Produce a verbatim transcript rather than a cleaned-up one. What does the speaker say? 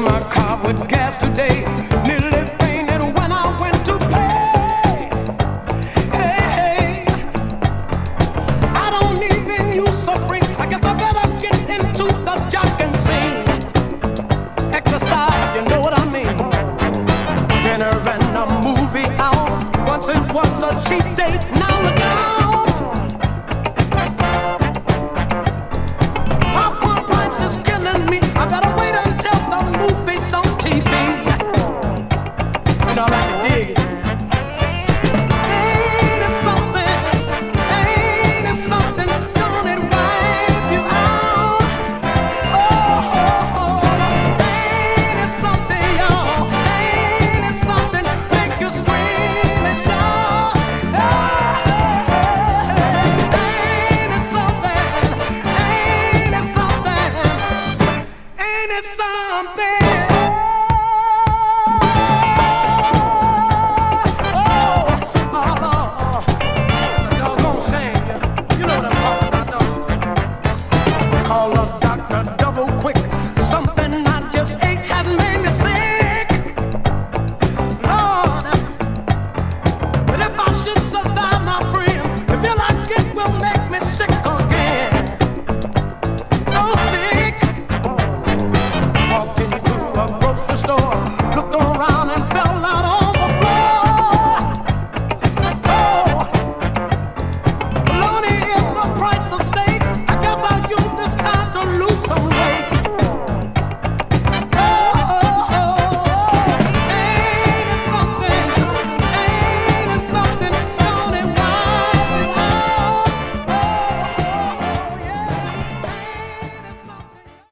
my car with gas today. Nearly fainted when I went to pay. Hey, hey. I don't even use a brake. I guess I better get into the jock and sing. Exercise, you know what I mean. Dinner and a movie out. Once it was a cheap date, now look out. Popcorn price is killing me. I gotta wait until the movie's on T V. You know I like to dig it. Ain't it something? Ain't it something? Don't it wipe you out? Oh, oh, oh. Ain't it something, y'all? Ain't it something? Make you scream and shout. Oh, oh, oh. Ain't it something? Ain't it something? Ain't it something? Oh, oh, Lord. It's a doggone shame. You know what I'm talking about, don't you? Call up